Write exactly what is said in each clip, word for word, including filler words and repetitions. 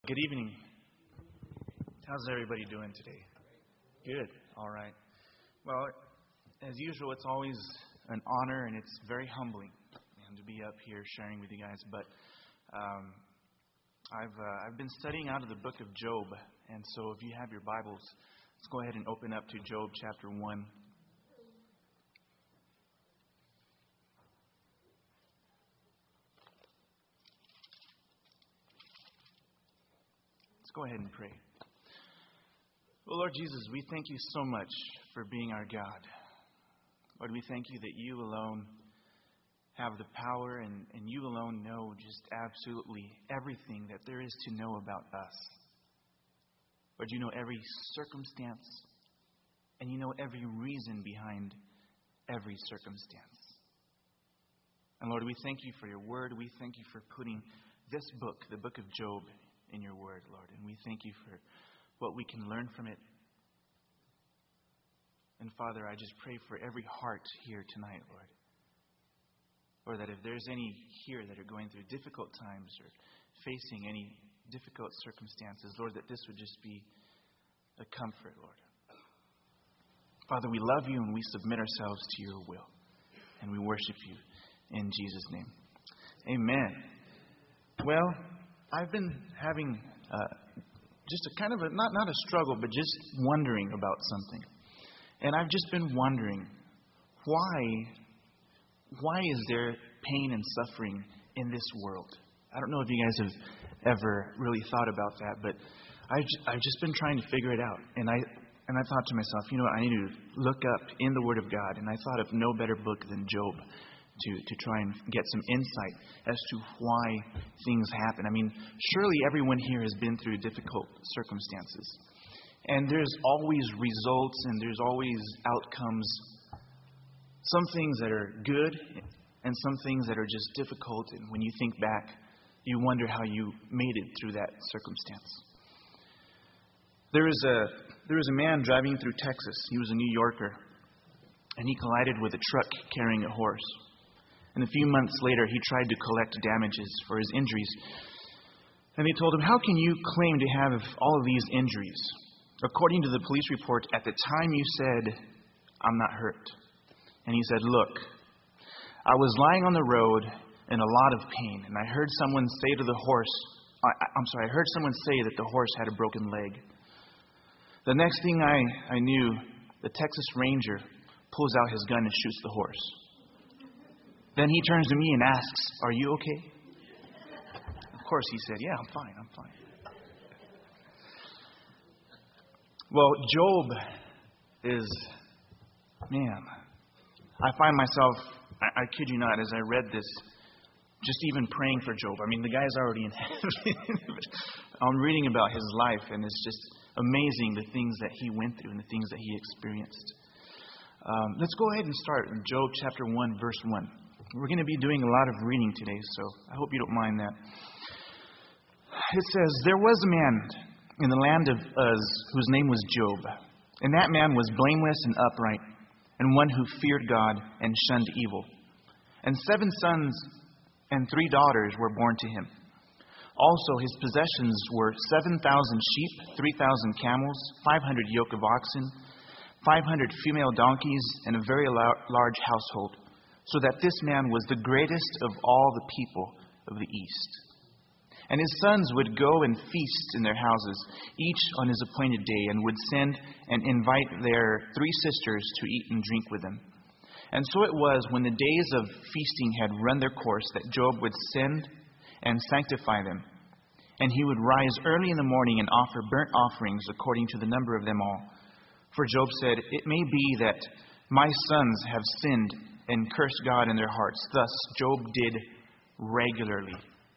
Good evening. How's everybody doing today? Good. All right. Well, as usual, it's always an honor and it's very humbling and to be up here sharing with you guys. But um, I've uh, I've been studying out of the book of Job, and so if you have your Bibles, let's go ahead and open up to Job chapter one. Let's go ahead and pray. Well, Lord Jesus, we thank you so much for being our God. Lord, we thank you that you alone have the power and, and you alone know just absolutely everything that there is to know about us. Lord, you know every circumstance and you know every reason behind every circumstance. And Lord, we thank you for your word. We thank you for putting this book, the book of Job, in your word, Lord. And we thank you for what we can learn from it. And Father, I just pray for every heart here tonight, Lord. Lord, that if there's any here that are going through difficult times or facing any difficult circumstances, Lord, that this would just be a comfort, Lord. Father, we love you and we submit ourselves to your will. And we worship you in Jesus' name. Amen. Well, I've been having uh, just a kind of a, not, not a struggle, but just wondering about something. And I've just been wondering, why, why is there pain and suffering in this world? I don't know if you guys have ever really thought about that, but I've, I've just been trying to figure it out. And I, and I thought to myself, you know what, I need to look up in the Word of God. And I thought of no better book than Job to, to try and get some insight as to why things happen. I mean, surely everyone here has been through difficult circumstances. And there's always results and there's always outcomes. Some things that are good and some things that are just difficult. And when you think back, you wonder how you made it through that circumstance. There was a, there was a man driving through Texas. He was a New Yorker. And he collided with a truck carrying a horse. And a few months later, he tried to collect damages for his injuries. And they told him, how can you claim to have all of these injuries? According to the police report, at the time you said, I'm not hurt. And he said, look, I was lying on the road in a lot of pain. And I heard someone say to the horse, I, I'm sorry, I heard someone say that the horse had a broken leg. The next thing I, I knew, the Texas Ranger pulls out his gun and shoots the horse. Then he turns to me and asks, are you okay? Of course, he said, yeah, I'm fine, I'm fine. Well, Job is, man, I find myself, I, I kid you not, as I read this, just even praying for Job. I mean, the guy's already in heaven. I'm reading about his life, and it's just amazing the things that he went through and the things that he experienced. Um, let's go ahead and start in Job chapter one, verse one. We're going to be doing a lot of reading today, so I hope you don't mind that. It says, there was a man in the land of Uz whose name was Job. And that man was blameless and upright, and one who feared God and shunned evil. And seven sons and three daughters were born to him. Also his possessions were seven thousand sheep, three thousand camels, five hundred yoke of oxen, five hundred female donkeys, and a very large household. So that this man was the greatest of all the people of the East. And his sons would go and feast in their houses, each on his appointed day, and would send and invite their three sisters to eat and drink with them. And so it was, when the days of feasting had run their course, that Job would send and sanctify them. And he would rise early in the morning and offer burnt offerings according to the number of them all. For Job said, it may be that my sons have sinned and cursed God in their hearts. Thus, Job did regularly.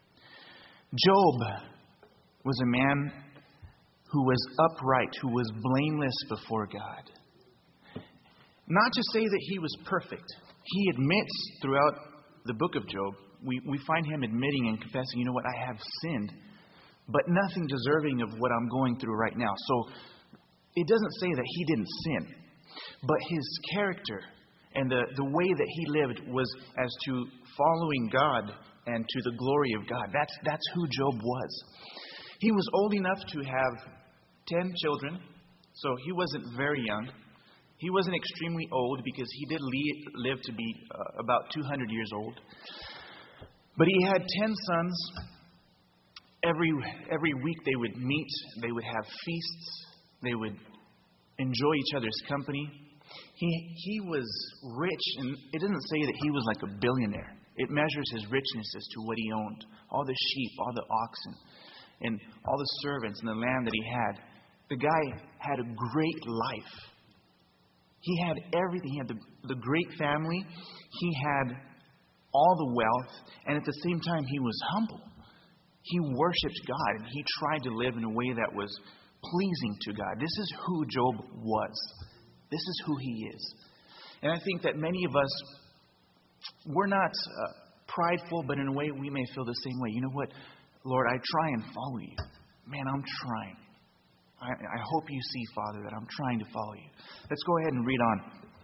Job was a man who was upright, who was blameless before God. Not to say that he was perfect. He admits throughout the book of Job, we, we find him admitting and confessing, you know what, I have sinned, but nothing deserving of what I'm going through right now. So it doesn't say that he didn't sin, but his character and the, the way that he lived was as to following God and to the glory of God. That's, that's who Job was. He was old enough to have ten children, so he wasn't very young. He wasn't extremely old because he did live to be uh, about two hundred years old. But he had ten sons. Every every week they would meet, they would have feasts, they would enjoy each other's company. He he was rich, and it doesn't say that he was like a billionaire. It measures his richness as to what he owned. All the sheep, all the oxen, and all the servants and the land that he had. The guy had a great life. He had everything. He had the, the great family. He had all the wealth. And at the same time, he was humble. He worshipped God. And he tried to live in a way that was pleasing to God. This is who Job was. This is who he is. And I think that many of us, we're not uh, prideful, but in a way we may feel the same way. You know what? Lord, I try and follow you. Man, I'm trying. I, I hope you see, Father, that I'm trying to follow you. Let's go ahead and read on.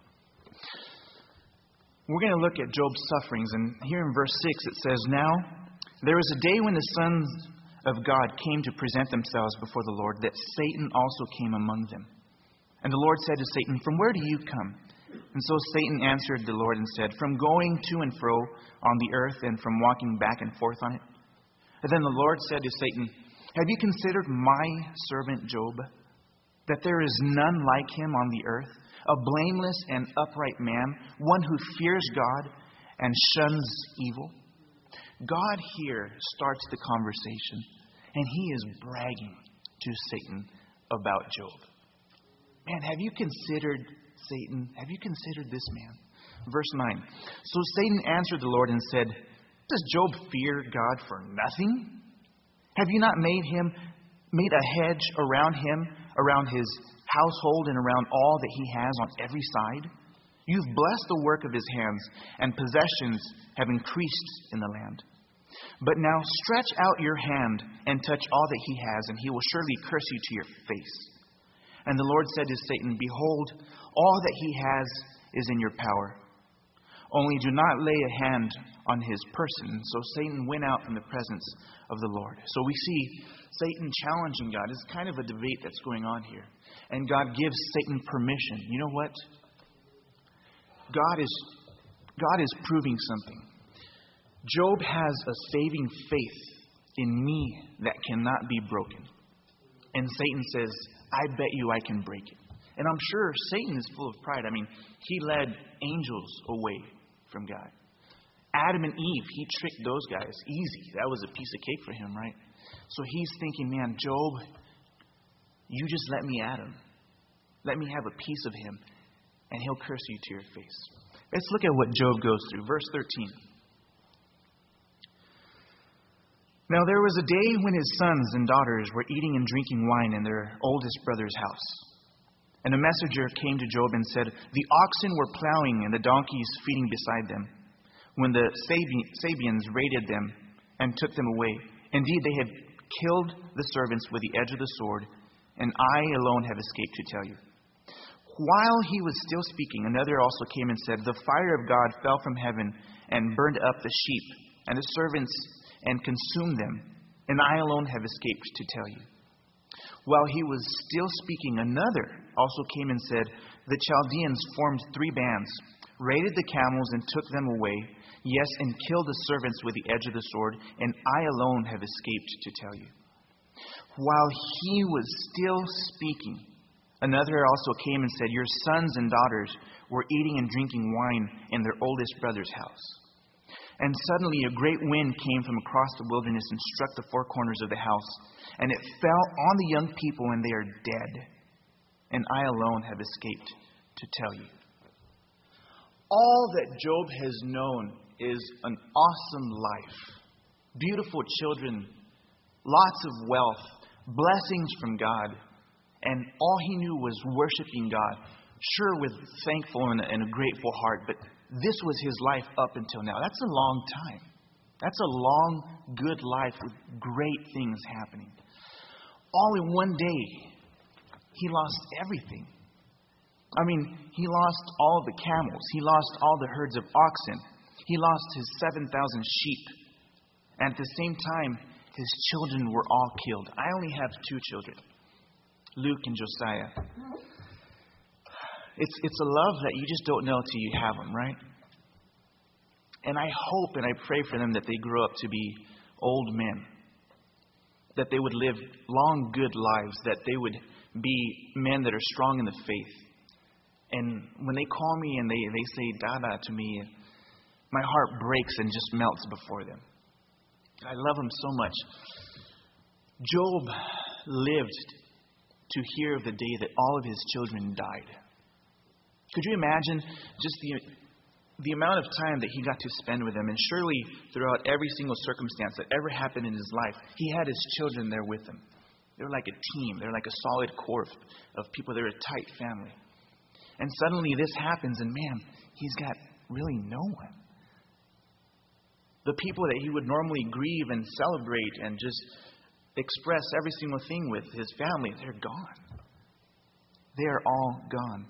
We're going to look at Job's sufferings. And here in verse six it says, Now there was a day when the sons of God came to present themselves before the Lord, that Satan also came among them. And the Lord said to Satan, From where do you come? And so Satan answered the Lord and said, From going to and fro on the earth, and from walking back and forth on it. And then the Lord said to Satan, Have you considered my servant Job, that there is none like him on the earth, a blameless and upright man, one who fears God and shuns evil? God here starts the conversation, and he is bragging to Satan about Job. Man, have you considered Satan? Have you considered this man? Verse nine. So Satan answered the Lord and said, Does Job fear God for nothing? Have you not made him, made a hedge around him, around his household, and around all that he has on every side? You've blessed the work of his hands, and possessions have increased in the land. But now stretch out your hand and touch all that he has, and he will surely curse you to your face. And the Lord said to Satan, Behold, all that he has is in your power. Only do not lay a hand on his person. So Satan went out from the presence of the Lord. So we see Satan challenging God. It's kind of a debate that's going on here. And God gives Satan permission. You know what? God is, God is proving something. Job has a saving faith in me that cannot be broken. And Satan says, I bet you I can break it. And I'm sure Satan is full of pride. I mean, he led angels away from God. Adam and Eve, he tricked those guys. Easy. That was a piece of cake for him, right? So he's thinking, man, Job, you just let me at him. Let me have a piece of him, and he'll curse you to your face. Let's look at what Job goes through. Verse thirteen. Now there was a day when his sons and daughters were eating and drinking wine in their oldest brother's house. And a messenger came to Job and said, The oxen were plowing and the donkeys feeding beside them, when the Sabeans raided them and took them away. Indeed, they had killed the servants with the edge of the sword, and I alone have escaped to tell you. While he was still speaking, another also came and said, The fire of God fell from heaven and burned up the sheep and the servants and consumed them, and I alone have escaped to tell you. While he was still speaking, another also came and said, The Chaldeans formed three bands, raided the camels and took them away, yes, and killed the servants with the edge of the sword, and I alone have escaped to tell you. While he was still speaking, another also came and said, Your sons and daughters were eating and drinking wine in their oldest brother's house. And suddenly a great wind came from across the wilderness and struck the four corners of the house. And it fell on the young people, and they are dead. And I alone have escaped to tell you. All that Job has known is an awesome life. Beautiful children, lots of wealth, blessings from God. And all he knew was worshiping God. Sure, with thankful and a, and a grateful heart, but this was his life up until now. That's a long time. That's a long, good life with great things happening. All in one day, he lost everything. I mean, he lost all the camels. He lost all the herds of oxen. He lost his seven thousand sheep. And at the same time, his children were all killed. I only have two children, Luke and Josiah. It's, it's a love that you just don't know till you have them, right? And I hope and I pray for them that they grow up to be old men, that they would live long, good lives, that they would be men that are strong in the faith. And when they call me and they, they say Dada to me, my heart breaks and just melts before them. I love them so much. Job lived to hear of the day that all of his children died. Could you imagine just the, the amount of time that he got to spend with them? And surely throughout every single circumstance that ever happened in his life, he had his children there with him. They were like a team. They're like a solid core of, of people. They're a tight family. And suddenly this happens, and man, he's got really no one. The people that he would normally grieve and celebrate and just express every single thing with, his family, they're gone. They are all gone.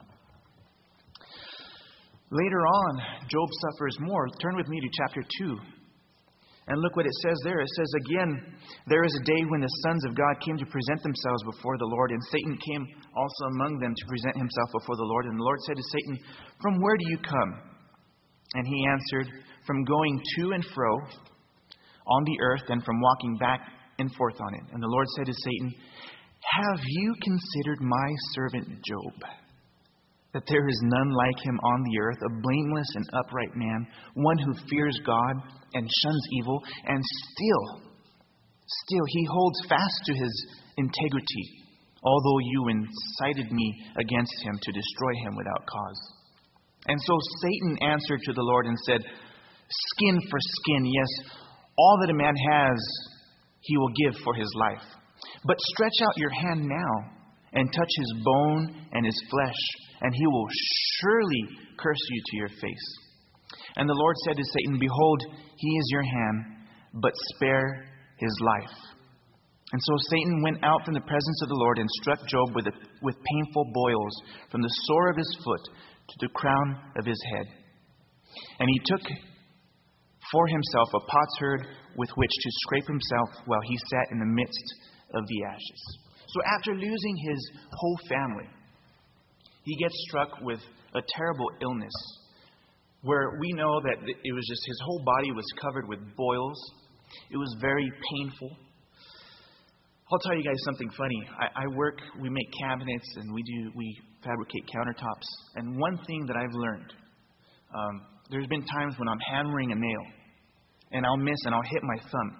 Later on, Job suffers more. Turn with me to chapter two. And look what it says there. It says, again, there is a day when the sons of God came to present themselves before the Lord, and Satan came also among them to present himself before the Lord. And the Lord said to Satan, from where do you come? And he answered, from going to and fro on the earth and from walking back and forth on it. And the Lord said to Satan, have you considered my servant Job, that there is none like him on the earth, a blameless and upright man, one who fears God and shuns evil, and still, still he holds fast to his integrity, although you incited me against him to destroy him without cause. And so Satan answered to the Lord and said, skin for skin, yes, all that a man has, he will give for his life. But stretch out your hand now and touch his bone and his flesh, and he will surely curse you to your face. And the Lord said to Satan, behold, he is your hand, but spare his life. And so Satan went out from the presence of the Lord and struck Job with, a, with painful boils from the sore of his foot to the crown of his head. And he took for himself a potsherd with which to scrape himself while he sat in the midst of the ashes. So after losing his whole family, he gets struck with a terrible illness where we know that it was just his whole body was covered with boils. It was very painful. I'll tell you guys something funny. I, I work, we make cabinets and we do we fabricate countertops. And one thing that I've learned, um, there's been times when I'm hammering a nail and I'll miss and I'll hit my thumb.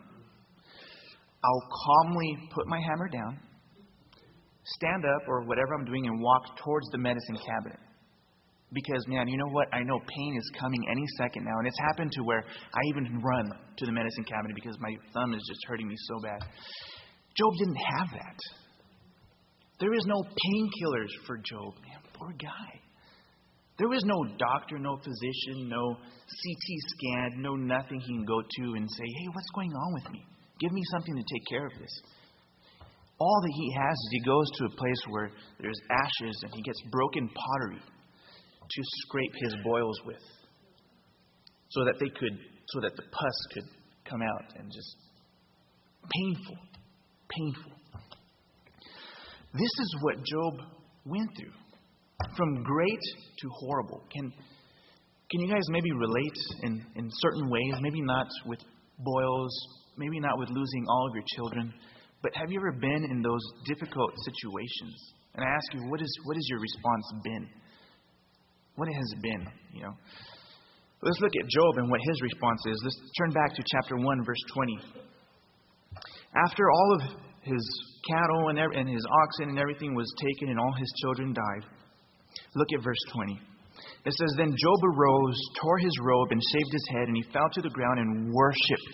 I'll calmly put my hammer down, stand up or whatever I'm doing, and walk towards the medicine cabinet. Because, man, you know what? I know pain is coming any second now. And it's happened to where I even run to the medicine cabinet because my thumb is just hurting me so bad. Job didn't have that. There is no painkillers for Job. Man, poor guy. There was no doctor, no physician, no C T scan, no nothing he can go to and say, hey, what's going on with me? Give me something to take care of this. All that he has is he goes to a place where there's ashes and he gets broken pottery to scrape his boils with, so that they could, so that the pus could come out, and just painful, painful. This is what Job went through, from great to horrible. Can can you guys maybe relate in, in certain ways? Maybe not with boils, maybe not with losing all of your children, but have you ever been in those difficult situations? And I ask you, what is what is your response been? What it has been, you know. Let's look at Job and what his response is. Let's turn back to chapter one, verse twenty. After all of his cattle and, and his oxen and everything was taken and all his children died, look at verse twenty. It says, then Job arose, tore his robe, and shaved his head, and he fell to the ground and worshipped.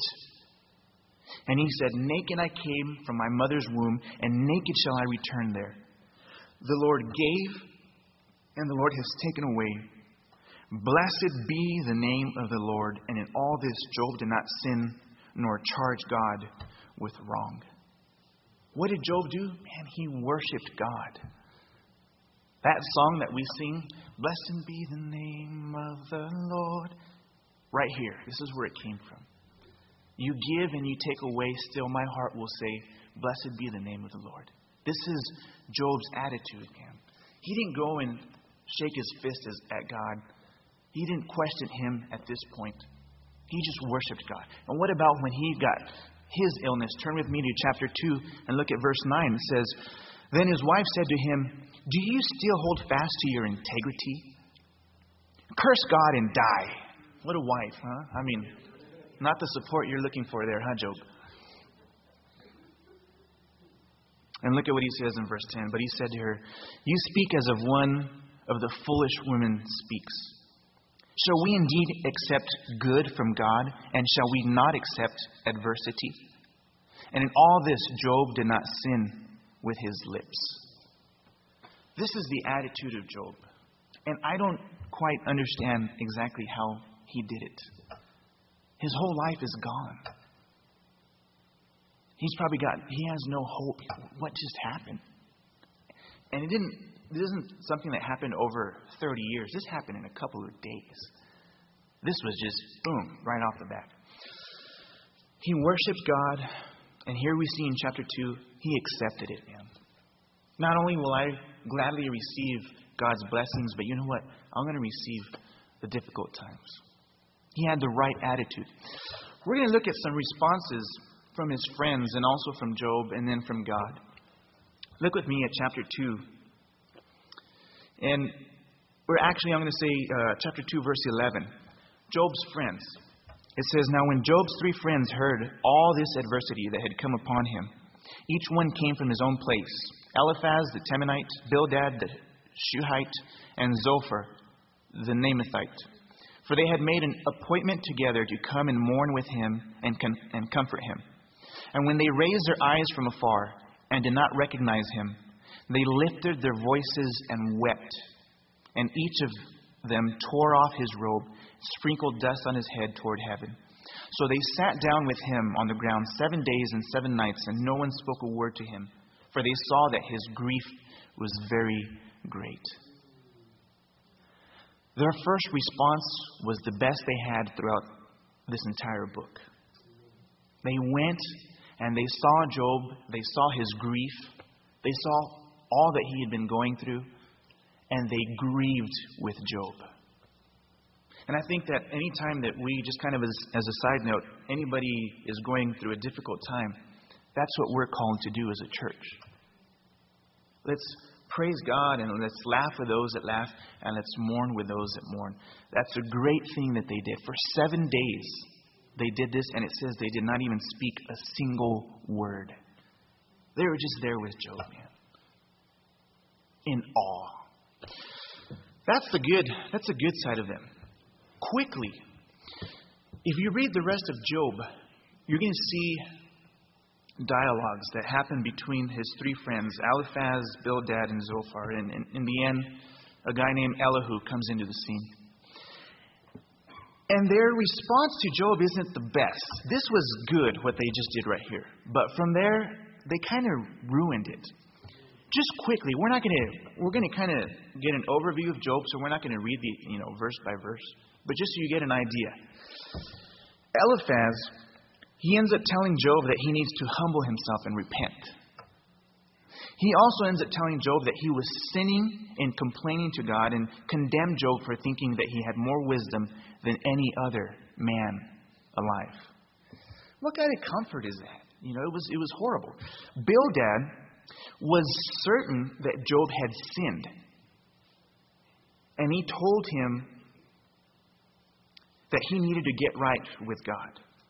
And he said, naked I came from my mother's womb, and naked shall I return there. The Lord gave, and the Lord has taken away. Blessed be the name of the Lord. And in all this, Job did not sin, nor charge God with wrong. What did Job do? Man, he worshipped God. That song that we sing, blessed be the name of the Lord, right here. This is where it came from. You give and you take away, still my heart will say, blessed be the name of the Lord. This is Job's attitude, man. He didn't go and shake his fist at God. He didn't question him at this point. He just worshiped God. And what about when he got his illness? Turn with me to chapter two and look at verse nine. It says, then his wife said to him, do you still hold fast to your integrity? Curse God and die. What a wife, huh? I mean, not the support you're looking for there, huh, Job? And look at what he says in verse ten. But he said to her, you speak as of one of the foolish women speaks. Shall we indeed accept good from God, and shall we not accept adversity? And in all this, Job did not sin with his lips. This is the attitude of Job. And I don't quite understand exactly how he did it. His whole life is gone. He's probably got, he has no hope. What just happened? And it didn't, it isn't something that happened over thirty years. This happened in a couple of days. This was just, boom, right off the bat. He worshiped God, and here we see in chapter two, he accepted it, man. Not only will I gladly receive God's blessings, but you know what? I'm going to receive the difficult times. He had the right attitude. We're going to look at some responses from his friends and also from Job and then from God. Look with me at chapter two. And we're actually, I'm going to say uh, chapter two, verse eleven. Job's friends. It says, now when Job's three friends heard all this adversity that had come upon him, each one came from his own place. Eliphaz the Temanite, Bildad the Shuhite, and Zophar the Naamathite. For they had made an appointment together to come and mourn with him and, com- and comfort him. And when they raised their eyes from afar and did not recognize him, they lifted their voices and wept. And each of them tore off his robe, sprinkled dust on his head toward heaven. So they sat down with him on the ground seven days and seven nights, and no one spoke a word to him, for they saw that his grief was very great. Their first response was the best they had throughout this entire book. They went and they saw Job, they saw his grief, they saw all that he had been going through, and they grieved with Job. And I think that any time that we, just kind of as, as a side note, anybody is going through a difficult time, that's what we're called to do as a church. Let's praise God and let's laugh with those that laugh and let's mourn with those that mourn. That's a great thing that they did. For seven days they did this, and it says they did not even speak a single word. They were just there with Job, man. In awe. That's the good, that's the good side of them. Quickly, if you read the rest of Job, you're going to see dialogues that happen between his three friends, Eliphaz, Bildad, and Zophar. And in the end, a guy named Elihu comes into the scene. And their response to Job isn't the best. This was good, what they just did right here. But from there, they kind of ruined it. Just quickly, we're not going to, we're going to kind of get an overview of Job, so we're not going to read the, you know, verse by verse. But just so you get an idea. Eliphaz, he ends up telling Job that he needs to humble himself and repent. He also ends up telling Job that he was sinning and complaining to God, and condemned Job for thinking that he had more wisdom than any other man alive. What kind of comfort is that? You know, it was it was horrible. Bildad was certain that Job had sinned. And he told him that he needed to get right with God.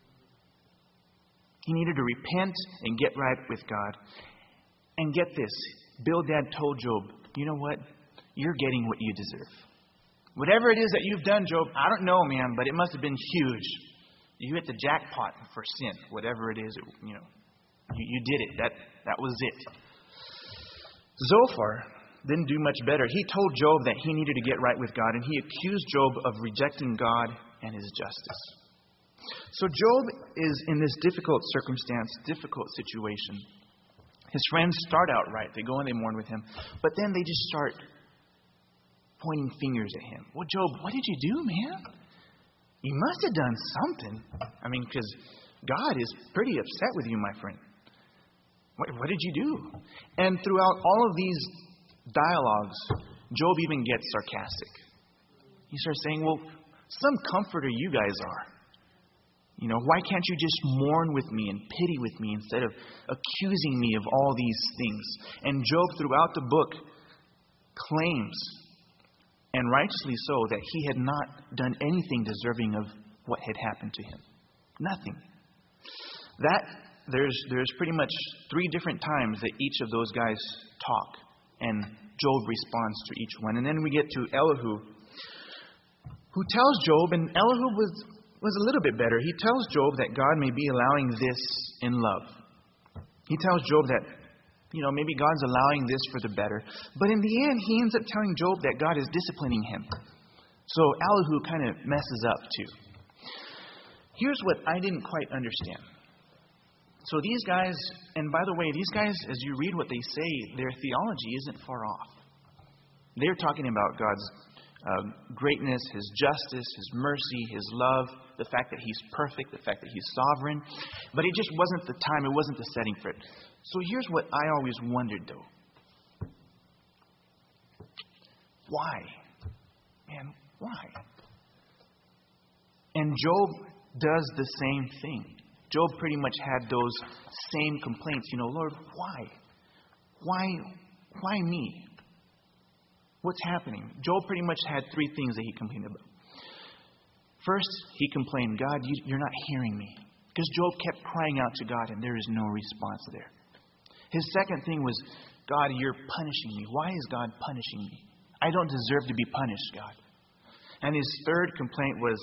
He needed to repent and get right with God. And get this, Bildad told Job, you know what? You're getting what you deserve. Whatever it is that you've done, Job, I don't know, man, but it must have been huge. You hit the jackpot for sin, whatever it is, you know. You, you did it. That, that was it. Zophar didn't do much better. He told Job that he needed to get right with God, and he accused Job of rejecting God and his justice. So Job is in this difficult circumstance, difficult situation. His friends start out right. They go and they mourn with him. But then they just start pointing fingers at him. Well, Job, what did you do, man? You must have done something. I mean, because God is pretty upset with you, my friend. What, what did you do? And throughout all of these dialogues, Job even gets sarcastic. He starts saying, well, some comforter you guys are. You know, why can't you just mourn with me and pity with me instead of accusing me of all these things? And Job, throughout the book, claims, and righteously so, that he had not done anything deserving of what had happened to him. Nothing. That there's there's pretty much three different times that each of those guys talk, and Job responds to each one. And then we get to Elihu, who tells Job, and Elihu was was a little bit better. He tells Job that God may be allowing this in love. He tells Job that, you know, maybe God's allowing this for the better. But in the end, he ends up telling Job that God is disciplining him. So Elihu kind of messes up too. Here's what I didn't quite understand. So these guys, and by the way, these guys, as you read what they say, their theology isn't far off. They're talking about God's uh, greatness, His justice, His mercy, His love, the fact that He's perfect, the fact that He's sovereign. But it just wasn't the time, it wasn't the setting for it. So here's what I always wondered, though. Why? Man, why? And Job does the same thing. Job pretty much had those same complaints. You know, Lord, why? Why, why me? What's happening? Job pretty much had three things that he complained about. First, he complained, God, you, you're not hearing me. Because Job kept crying out to God and there is no response there. His second thing was, God, you're punishing me. Why is God punishing me? I don't deserve to be punished, God. And his third complaint was,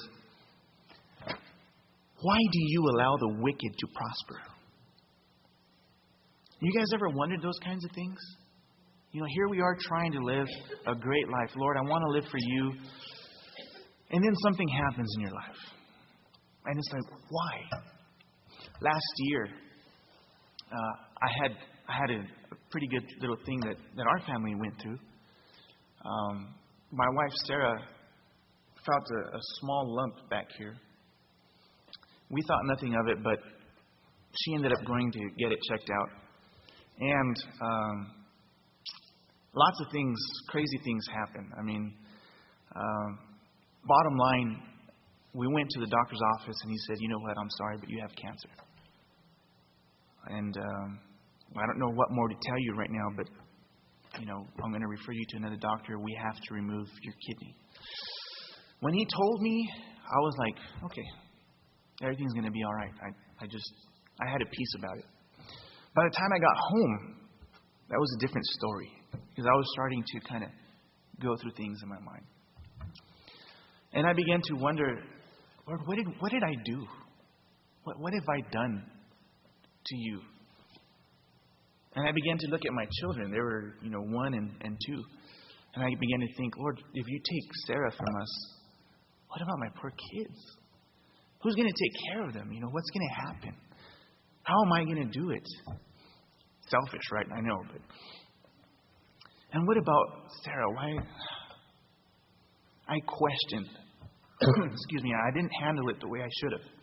why do you allow the wicked to prosper? You guys ever wondered those kinds of things? You know, here we are trying to live a great life. Lord, I want to live for you. And then something happens in your life. And it's like, why? Last year, uh, I had I had a, a pretty good little thing that, that our family went through. Um, my wife, Sarah, felt a, a small lump back here. We thought nothing of it, but she ended up going to get it checked out. And um, lots of things, crazy things happen. I mean, um, bottom line, we went to the doctor's office and he said, you know what, I'm sorry, but you have cancer. And um, I don't know what more to tell you right now, but, you know, I'm going to refer you to another doctor. We have to remove your kidney. When he told me, I was like, okay, everything's going to be all right. I, I just, I had a peace about it. By the time I got home, that was a different story. Because I was starting to kind of go through things in my mind. And I began to wonder, Lord, what did, what did I do? What, what have I done to you? And I began to look at my children. They were, you know, one and, and two. And I began to think, Lord, if you take Sarah from us, what about my poor kids? Who's going to take care of them? You know, what's going to happen? How am I going to do it? Selfish, right? I know. But and what about Sarah? Why? I questioned. Excuse me. I didn't handle it the way I should have.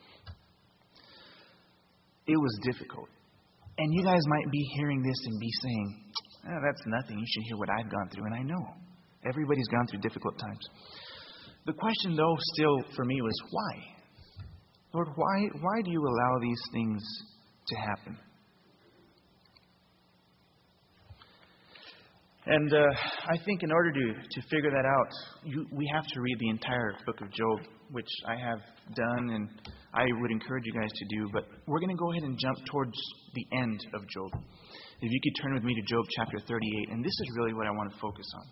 It was difficult. And you guys might be hearing this and be saying, oh, that's nothing. You should hear what I've gone through. And I know. Everybody's gone through difficult times. The question, though, still for me was why? Lord, why, why do you allow these things to happen? And uh, I think in order to, to figure that out, you, we have to read the entire book of Job, which I have done and I would encourage you guys to do. But we're going to go ahead and jump towards the end of Job. If you could turn with me to Job chapter thirty-eight, and this is really what I want to focus on.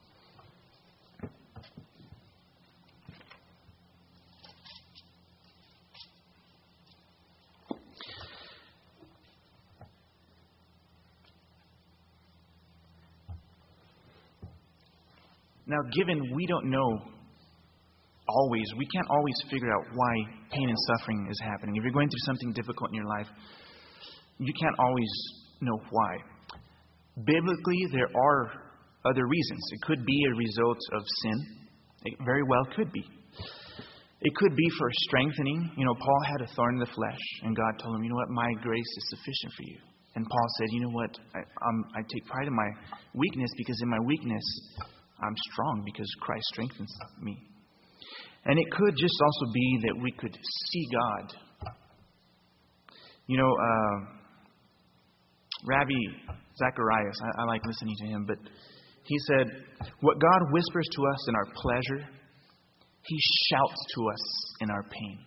Now, given we don't know always, we can't always figure out why pain and suffering is happening. If you're going through something difficult in your life, you can't always know why. Biblically, there are other reasons. It could be a result of sin. It very well could be. It could be for strengthening. You know, Paul had a thorn in the flesh, and God told him, you know what, my grace is sufficient for you. And Paul said, you know what, I, um, I take pride in my weakness, because in my weakness, I'm strong because Christ strengthens me. And it could just also be that we could see God. You know, uh, Ravi Zacharias, I, I like listening to him, but he said, what God whispers to us in our pleasure, He shouts to us in our pain.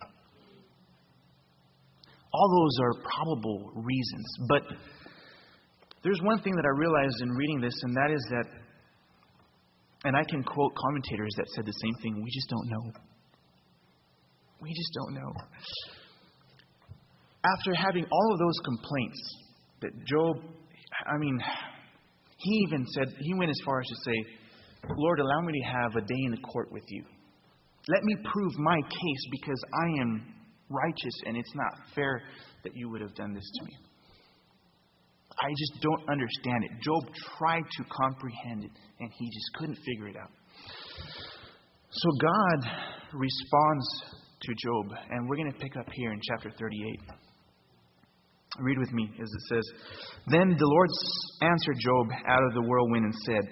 All those are probable reasons. But there's one thing that I realized in reading this, and that is that, and I can quote commentators that said the same thing, we just don't know. We just don't know. After having all of those complaints that Job, I mean, he even said, he went as far as to say, Lord, allow me to have a day in the court with you. Let me prove my case, because I am righteous and it's not fair that you would have done this to me. I just don't understand it. Job tried to comprehend it and he just couldn't figure it out. So God responds to Job, and we're going to pick up here in chapter thirty-eight. Read with me as it says, Then the Lord answered Job out of the whirlwind and said,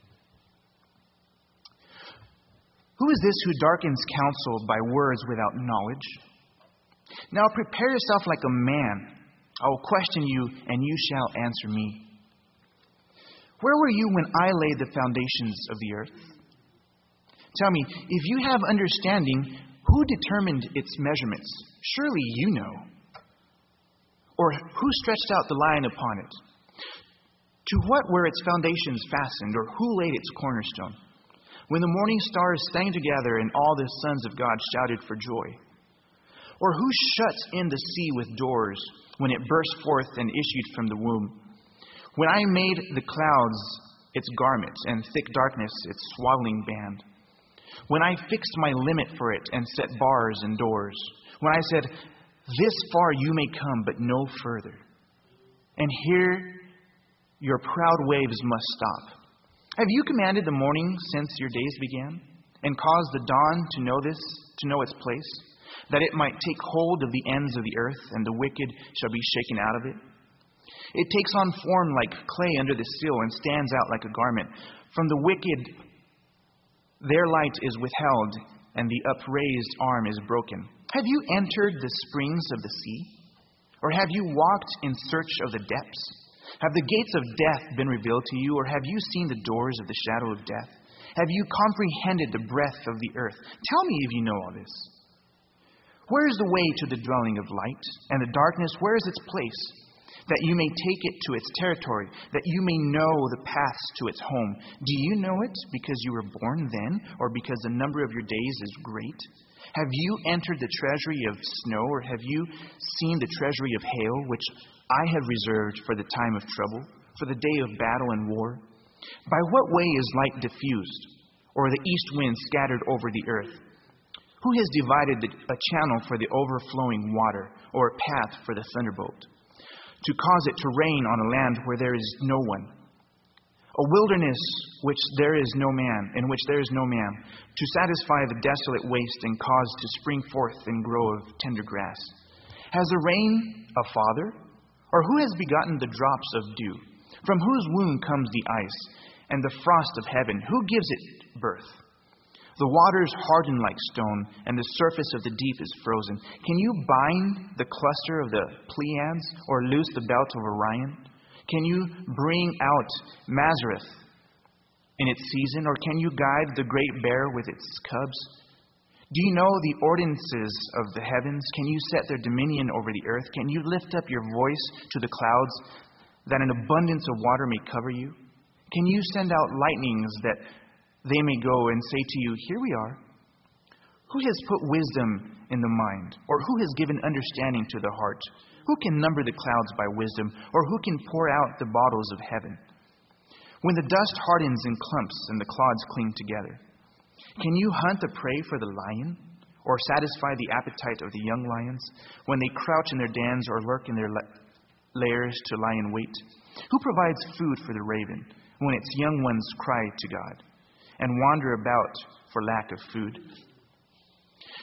Who is this who darkens counsel by words without knowledge? Now prepare yourself like a man. I will question you, and you shall answer me. Where were you when I laid the foundations of the earth? Tell me, if you have understanding, who determined its measurements? Surely you know. Or who stretched out the line upon it? To what were its foundations fastened, or who laid its cornerstone? When the morning stars sang together and all the sons of God shouted for joy? Or who shuts in the sea with doors when it burst forth and issued from the womb? When I made the clouds its garment and thick darkness its swaddling band? When I fixed my limit for it and set bars and doors? When I said, this far you may come, but no further. And here your proud waves must stop. Have you commanded the morning since your days began, and caused the dawn to know this, to know its place, that it might take hold of the ends of the earth, and the wicked shall be shaken out of it? It takes on form like clay under the sill, and stands out like a garment. From the wicked their light is withheld, and the upraised arm is broken. Have you entered the springs of the sea? Or have you walked in search of the depths? Have the gates of death been revealed to you, or have you seen the doors of the shadow of death? Have you comprehended the breadth of the earth? Tell me if you know all this. Where is the way to the dwelling of light? And the darkness, where is its place? That you may take it to its territory, that you may know the paths to its home. Do you know it because you were born then, or because the number of your days is great? Have you entered the treasury of snow, or have you seen the treasury of hail, which I have reserved for the time of trouble, for the day of battle and war? By what way is light diffused, or the east wind scattered over the earth? Who has divided the, a channel for the overflowing water, or a path for the thunderbolt, to cause it to rain on a land where there is no one, a wilderness which there is no man, in which there is no man, to satisfy the desolate waste and cause to spring forth and grow of tender grass? Has the rain a father? Or who has begotten the drops of dew? From whose womb comes the ice and the frost of heaven? Who gives it birth? The waters harden like stone, and the surface of the deep is frozen. Can you bind the cluster of the Pleiades, or loose the belt of Orion? Can you bring out Mazareth in its season, or can you guide the great bear with its cubs? Do you know the ordinances of the heavens? Can you set their dominion over the earth? Can you lift up your voice to the clouds, that an abundance of water may cover you? Can you send out lightnings that they may go and say to you, here we are? Who has put wisdom in the mind, or who has given understanding to the heart? Who can number the clouds by wisdom, or who can pour out the bottles of heaven? When the dust hardens in clumps and the clods cling together, can you hunt the prey for the lion, or satisfy the appetite of the young lions, when they crouch in their dens or lurk in their la- lairs to lie in wait? Who provides food for the raven, when its young ones cry to God, and wander about for lack of food?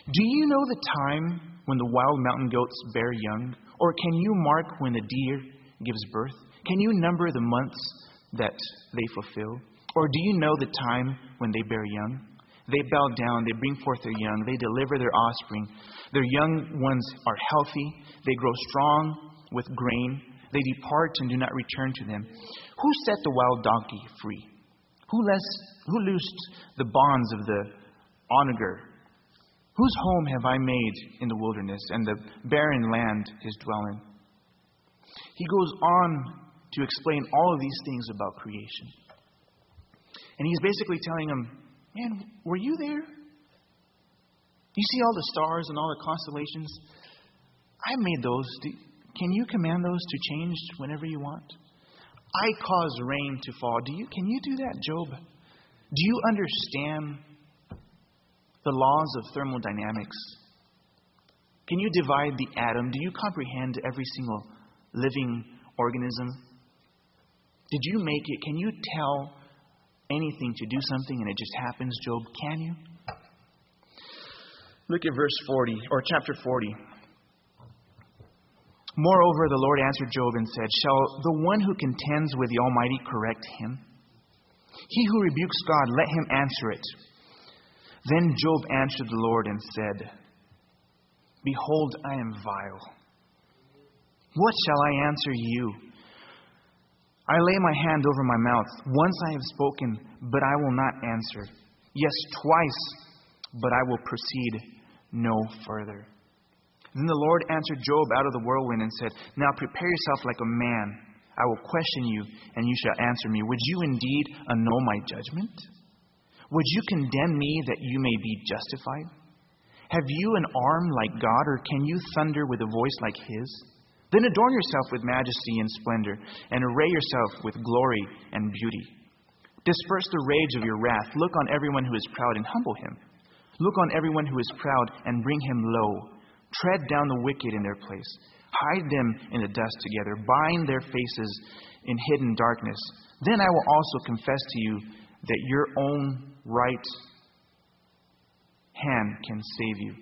Do you know the time when the wild mountain goats bear young? Or can you mark when the deer gives birth? Can you number the months that they fulfill? Or do you know the time when they bear young? They bow down, they bring forth their young, they deliver their offspring. Their young ones are healthy, they grow strong with grain. They depart and do not return to them. Who set the wild donkey free? Who, less, who loosed the bonds of the onager? Whose home have I made in the wilderness, and the barren land his dwelling? He goes on to explain all of these things about creation. And he's basically telling them, man, were you there? You see all the stars and all the constellations? I made those. Can you command those to change whenever you want? I cause rain to fall. Do you? Can you do that, Job? Do you understand the laws of thermodynamics? Can you divide the atom? Do you comprehend every single living organism? Did you make it? Can you tell anything to do something and it just happens, Job? Can you? Look at verse forty, or chapter forty. Moreover, the Lord answered Job and said, shall the one who contends with the Almighty correct him? He who rebukes God, let him answer it. Then Job answered the Lord and said, behold, I am vile. What shall I answer you? I lay my hand over my mouth. Once I have spoken, but I will not answer. Yes, twice, but I will proceed no further. Then the Lord answered Job out of the whirlwind and said, now prepare yourself like a man. I will question you, and you shall answer me. Would you indeed annul my judgment? Would you condemn me that you may be justified? Have you an arm like God, or can you thunder with a voice like His? Then adorn yourself with majesty and splendor, and array yourself with glory and beauty. Disperse the rage of your wrath. Look on everyone who is proud and humble him. Look on everyone who is proud and bring him low. Tread down the wicked in their place. Hide them in the dust together. Bind their faces in hidden darkness. Then I will also confess to you that your own right hand can save you.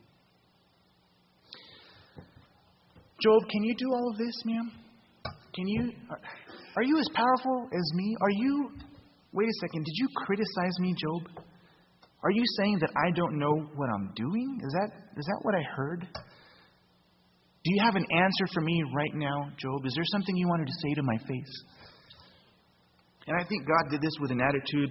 Job, can you do all of this, ma'am? Can you? Are, are you as powerful as me? Are you? Wait a second. Did you criticize me, Job? Are you saying that I don't know what I'm doing? Is that is that what I heard? Do you have an answer for me right now, Job? Is there something you wanted to say to my face? And I think God did this with an attitude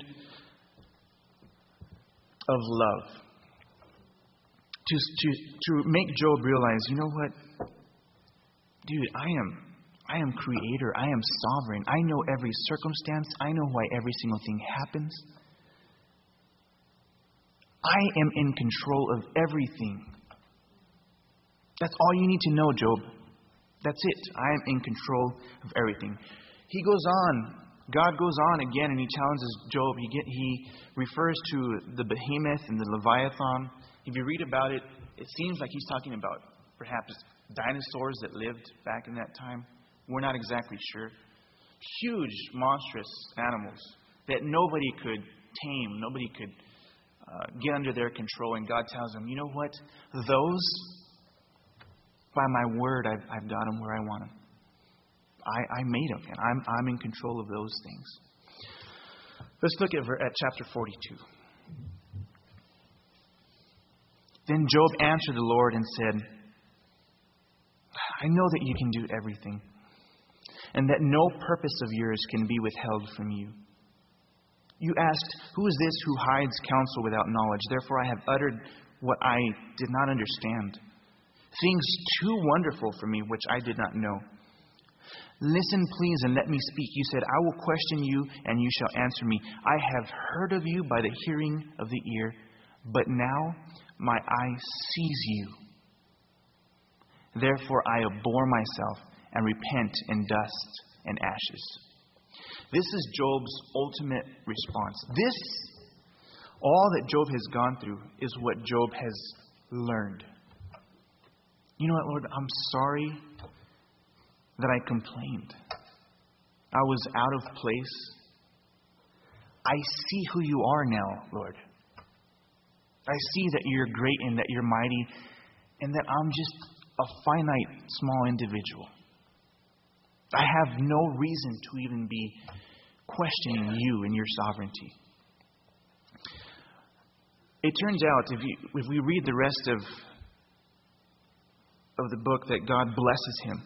of love. To, to, to make Job realize, you know what? Dude, I am I am creator. I am sovereign. I know every circumstance. I know why every single thing happens. I am in control of everything. That's all you need to know, Job. That's it. I am in control of everything. He goes on. God goes on again and he challenges Job. He, get, he refers to the behemoth and the Leviathan. If you read about it, it seems like he's talking about perhaps dinosaurs that lived back in that time. We're not exactly sure. Huge, monstrous animals that nobody could tame, nobody could uh, get under their control. And God tells them, you know what? Those, by my word, I've, I've got them where I want them. I, I made them, and I'm, I'm in control of those things. Let's look at, at chapter forty-two. Then Job answered the Lord and said, I know that you can do everything, and that no purpose of yours can be withheld from you. You asked, who is this who hides counsel without knowledge? Therefore I have uttered what I did not understand, things too wonderful for me which I did not know. Listen, please, and let me speak. You said, I will question you, and you shall answer me. I have heard of you by the hearing of the ear, but now my eye sees you. Therefore I abhor myself and repent in dust and ashes. This is Job's ultimate response. This, all that Job has gone through, is what Job has learned. You know what, Lord? I'm sorry that I complained. I was out of place. I see who you are now, Lord. I see that you're great and that you're mighty, and that I'm just a finite, small individual. I have no reason to even be questioning you and your sovereignty. It turns out, if, you, if we read the rest of, of the book, that God blesses him.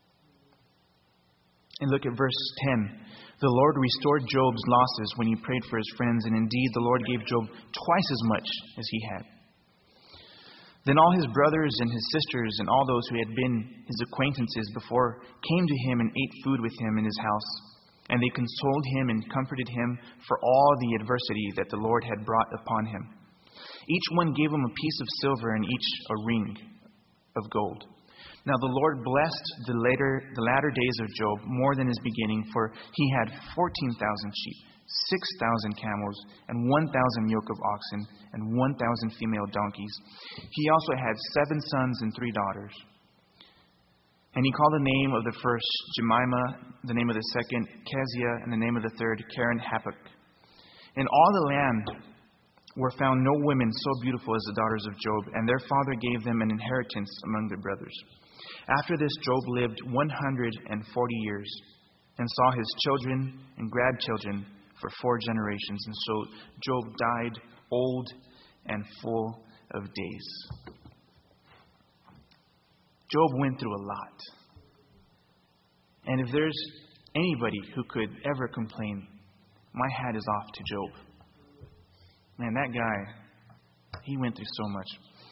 And look at verse ten. The Lord restored Job's losses when he prayed for his friends, and indeed the Lord gave Job twice as much as he had. Then all his brothers and his sisters and all those who had been his acquaintances before came to him and ate food with him in his house. And they consoled him and comforted him for all the adversity that the Lord had brought upon him. Each one gave him a piece of silver and each a ring of gold. Now the Lord blessed the later the latter days of Job more than his beginning, for he had fourteen thousand sheep, six thousand camels, and one thousand yoke of oxen, and one thousand female donkeys. He also had seven sons and three daughters. And he called the name of the first Jemimah, the name of the second Keziah, and the name of the third Karen Hapuk. In all the land were found no women so beautiful as the daughters of Job, and their father gave them an inheritance among their brothers. After this, Job lived one hundred forty years, and saw his children and grandchildren for four generations. And so Job died old and full of days. Job went through a lot. And if there's anybody who could ever complain, my hat is off to Job. Man, that guy, he went through so much.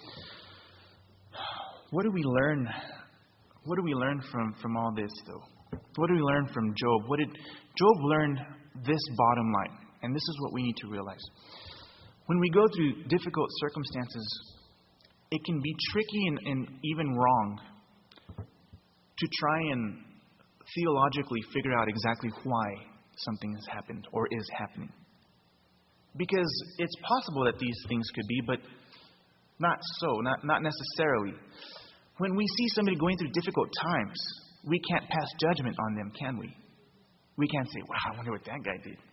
What do we learn? What do we learn from, from all this, though? What do we learn from Job? What did Job learn? This bottom line, and this is what we need to realize. When we go through difficult circumstances, it can be tricky and, and even wrong to try and theologically figure out exactly why something has happened or is happening. Because it's possible that these things could be, but not so, not, not necessarily. When we see somebody going through difficult times, we can't pass judgment on them, can we? We can't say, wow, I wonder what that guy did.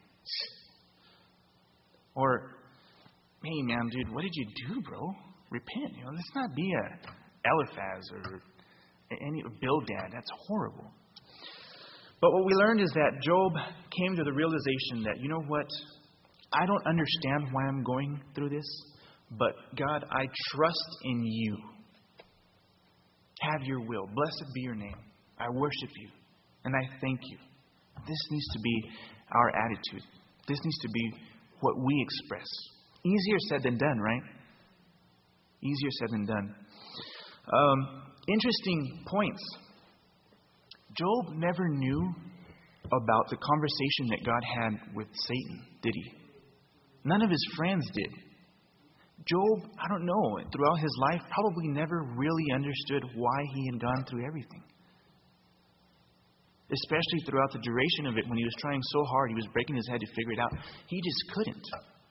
Or, hey, man, dude, what did you do, bro? Repent. You know, let's not be a Eliphaz or any Bildad. That's horrible. But what we learned is that Job came to the realization that, you know what? I don't understand why I'm going through this, but God, I trust in you. Have your will. Blessed be your name. I worship you, and I thank you. This needs to be our attitude. This needs to be what we express. Easier said than done, right? Easier said than done. Um, interesting points. Job never knew about the conversation that God had with Satan, did he? None of his friends did. Job, I don't know, throughout his life, probably never really understood why he had gone through everything. Especially throughout the duration of it, when he was trying so hard, he was breaking his head to figure it out. He just couldn't.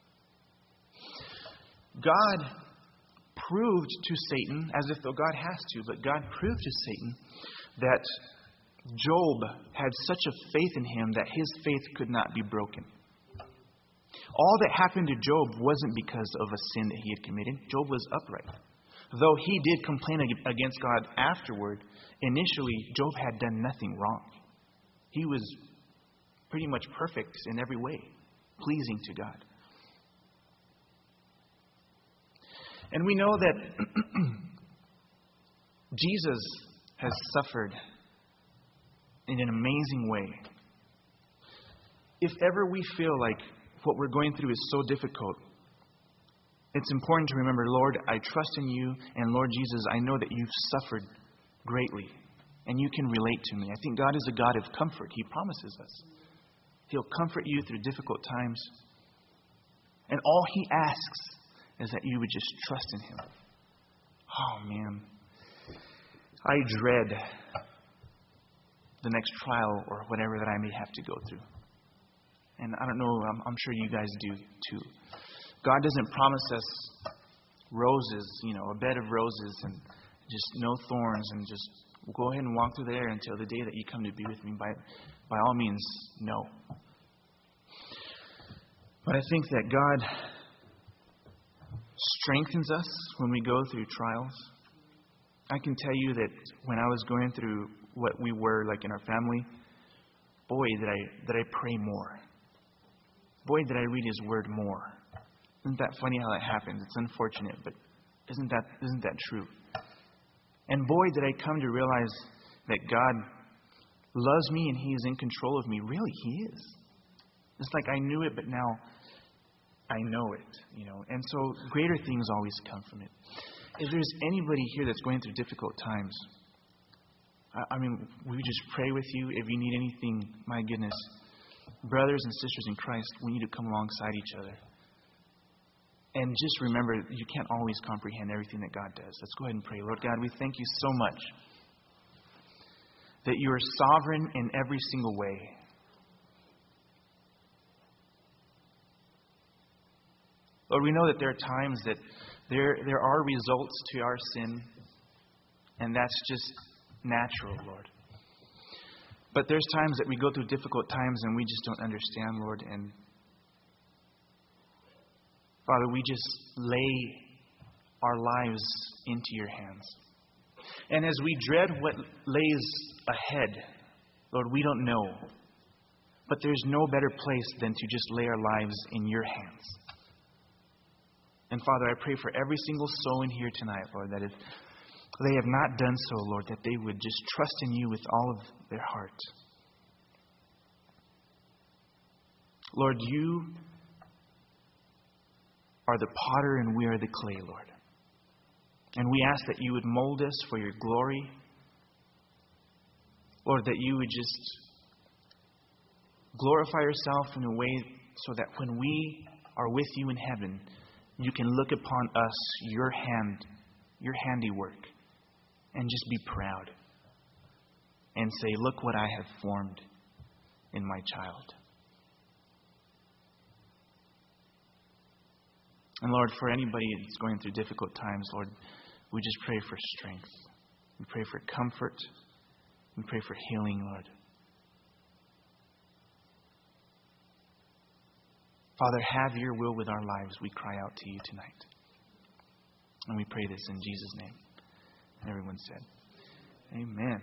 God proved to Satan, as if though God has to, but God proved to Satan that Job had such a faith in him that his faith could not be broken. All that happened to Job wasn't because of a sin that he had committed. Job was upright. Though he did complain against God afterward, initially Job had done nothing wrong. He was pretty much perfect in every way, pleasing to God. And we know that Jesus has suffered in an amazing way. If ever we feel like what we're going through is so difficult, it's important to remember, Lord, I trust in you, and Lord Jesus, I know that you've suffered greatly, and you can relate to me. I think God is a God of comfort. He promises us. He'll comfort you through difficult times. And all He asks is that you would just trust in Him. Oh, man. I dread the next trial or whatever that I may have to go through. And I don't know, I'm, I'm sure you guys do too. God doesn't promise us roses, you know, a bed of roses and just no thorns and just go ahead and walk through there until the day that you come to be with me. By, by all means, no. But I think that God strengthens us when we go through trials. I can tell you that when I was going through what we were like in our family, boy, did I did I pray more. Boy, did I read His Word more. Isn't that funny how that happens? It's unfortunate, but isn't that isn't that true? And boy, did I come to realize that God loves me and He is in control of me. Really, He is. It's like I knew it, but now I know it, you know. And so greater things always come from it. If there's anybody here that's going through difficult times, I, I mean, we just pray with you. If you need anything, my goodness, brothers and sisters in Christ, we need to come alongside each other. And just remember, you can't always comprehend everything that God does. Let's go ahead and pray. Lord God, we thank you so much that you are sovereign in every single way. Lord, we know that there are times that there, there are results to our sin, and that's just natural, Lord. But there's times that we go through difficult times and we just don't understand, Lord. And Father, we just lay our lives into your hands. And as we dread what lays ahead, Lord, we don't know. But there's no better place than to just lay our lives in your hands. And Father, I pray for every single soul in here tonight, Lord, that if they have not done so, Lord, that they would just trust in you with all of their heart. Lord, you are the potter and we are the clay, Lord. And we ask that you would mold us for your glory. Lord, that you would just glorify yourself in a way so that when we are with you in heaven, you can look upon us, your hand, your handiwork, and just be proud and say, look what I have formed in my child. And Lord, for anybody that's going through difficult times, Lord, we just pray for strength. We pray for comfort. We pray for healing, Lord. Father, have your will with our lives. We cry out to you tonight. And we pray this in Jesus' name. And everyone said, amen.